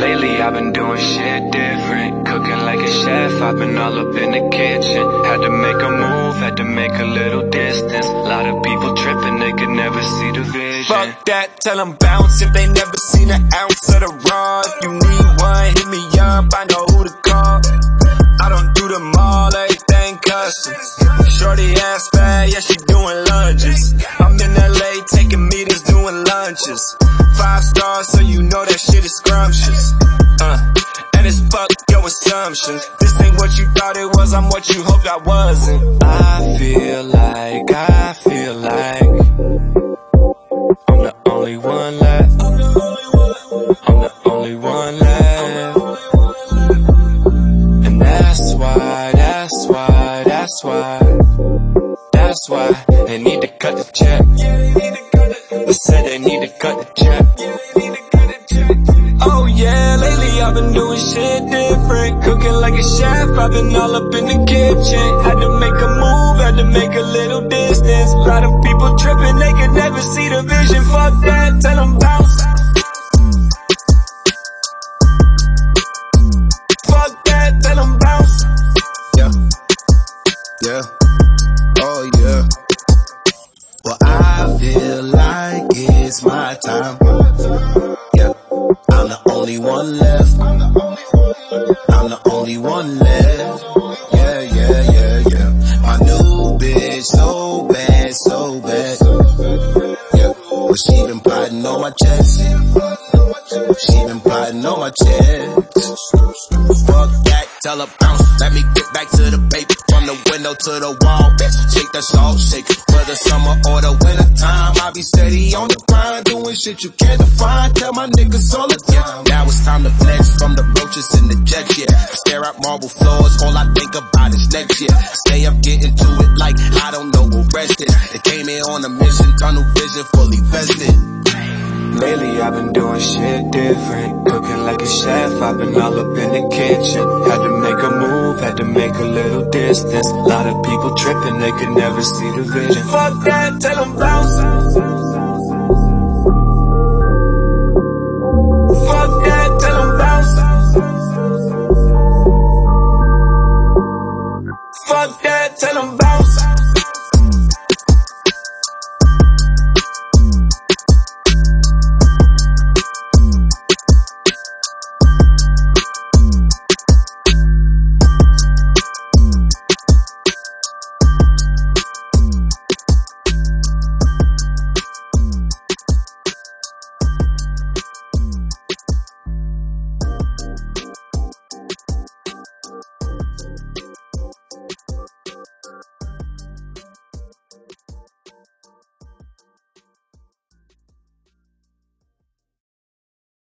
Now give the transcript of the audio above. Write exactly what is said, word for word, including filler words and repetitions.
Lately I've been doing shit different, cooking like a chef, I've been all up in the kitchen. Had to make a move, had to make a little distance. A lot of people tripping, they could never see the vision. Fuck that, tell them bounce if they never seen an ounce of the raw. If you need one, hit me up, I know who to call. I don't do them all, everything custom. Shorty ass bad, yeah, she doing lunges. I'm in L A taking meetings, doing lunches. Five stars, so you know that shit is scrumptious. Uh, and it's fuck your assumptions. This ain't what you thought it was, I'm what you hoped I wasn't. I feel like, I feel like I'm the only one left. I'm the only one left. And that's why, that's why, that's why, that's why they need to cut the check. They said they need to cut the check. Oh yeah, lately I've been doing shit different, cooking like a chef, I've been all up in the kitchen. Had to make a move, had to make a little distance. A lot of people tripping, they can never see the vision. Fuck that, tell them bounce. Fuck that, tell them bounce. Yeah, yeah, oh yeah. Well, I feel like it's my time. Yeah, I'm the only one left. I'm the only one left. Yeah, yeah, yeah, yeah. My new bitch, so bad, so bad. Yeah, well, she been plotting on my chest. She been plotting on my chest. Fuck that, tell her bounce. Let me get back to the paper. From the window to the wall, bitch. Shake that salt, shake. Whether summer or the winter time, I be steady on the grind, doing shit you can't define. Tell my niggas all the time. Now it's time to flex from the roaches and the jets, yeah. Stare at marble floors, all I think about is next year. Stay up, getting to it like I don't know what rest is. They came here on a mission, tunnel vision, fully vested. Lately I've been doing shit different, cooking like a chef, I've been all up in the kitchen. Had to make a move, had to make a little distance. A lot of people tripping, they could never see the vision. Fuck that, tell them bounce. Fuck that, tell them bounce. Fuck that, tell them bounce.